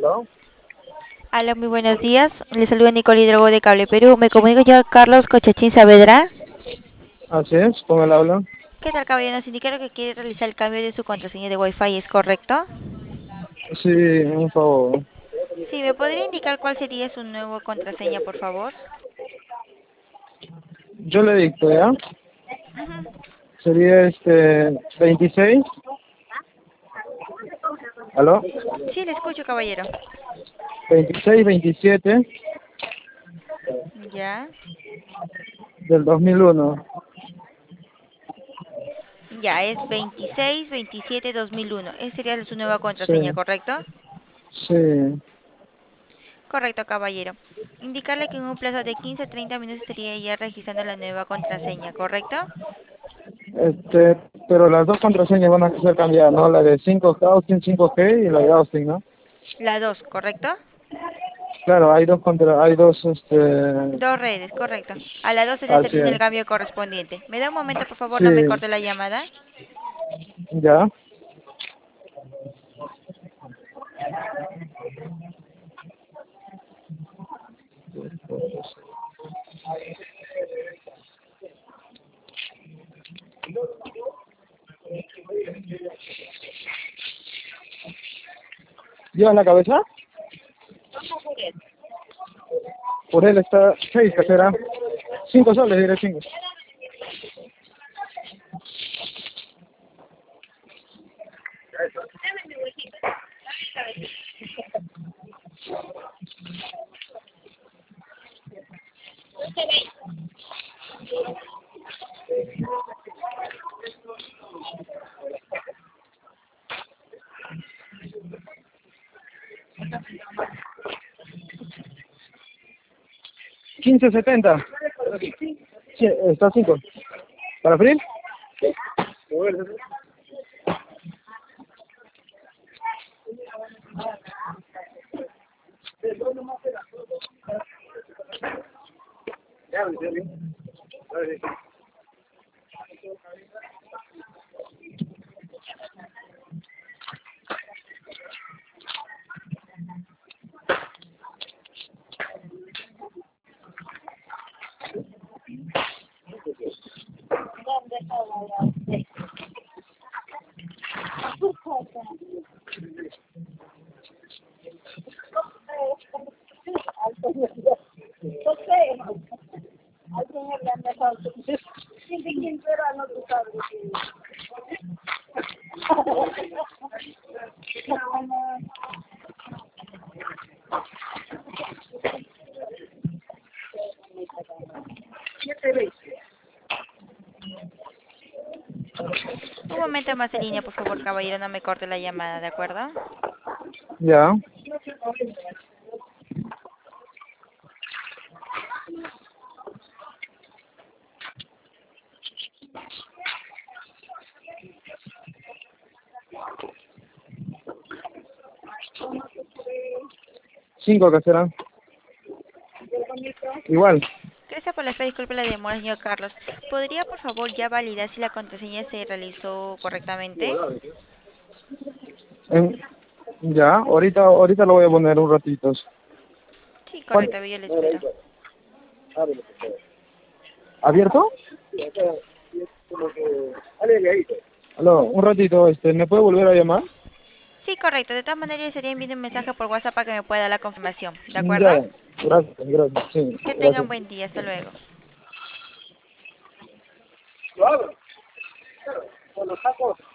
¿Aló? Hola, muy buenos días. Les saluda Nicole Hidrogo de Cable Perú. Me comunico yo a Carlos Cochachín Saavedra. Así es, con el habla. ¿Qué tal, caballero? Nos indicaron que quiere realizar el cambio de su contraseña de Wi-Fi, ¿es correcto? Sí, un favor. Sí, ¿me podría indicar cuál sería su nueva contraseña, por favor? Yo le dicto, ¿ya? Ujú. Sería 26. ¿Aló? Sí, le escucho, caballero. 26, 27 Ya. del 2001. Ya, es 26 27 2001. Esa sería su nueva contraseña, Sí, ¿correcto? sí. Correcto, caballero. Indicarle que en un plazo de 15 a 30 minutos estaría ya registrando la nueva contraseña, ¿correcto? Este, pero las dos contraseñas van a ser cambiadas, ¿no? La de 5G, Austin 5G y la de Austin, ¿no? La 2, ¿correcto? Claro, hay dos, Dos redes, correcto. A las 12 le estaría así haciendo el es. cambio correspondiente. ¿Me da un momento, por favor? No me Sí, corte la llamada. ya. ¿Llevas la cabeza? Por él está 6, casera. 5 soles, diré 5. 15.70. Sí, está 5. ¿Para abrir? Un momento más en línea, por favor, caballero. No me corte la llamada, ¿de acuerdo? Ya. 5, casera. Igual. Gracias por la espera. Disculpe la demora, señor Carlos. ¿Podría, por favor, ya validar si la contraseña se realizó correctamente? En- ya, ahorita lo voy a poner un ratito. Sí, ¿Cuál? correcto, yo le espero. ¿Abierto? Aló, un ratito, ¿me puede volver a llamar? Sí, correcto. De todas maneras, estaría enviando un mensaje por WhatsApp para que me pueda dar la confirmación. ¿De acuerdo? Ya, gracias, gracias, sí, Que tengan gracias. buen día. Hasta luego. Lo abro, con los tacos.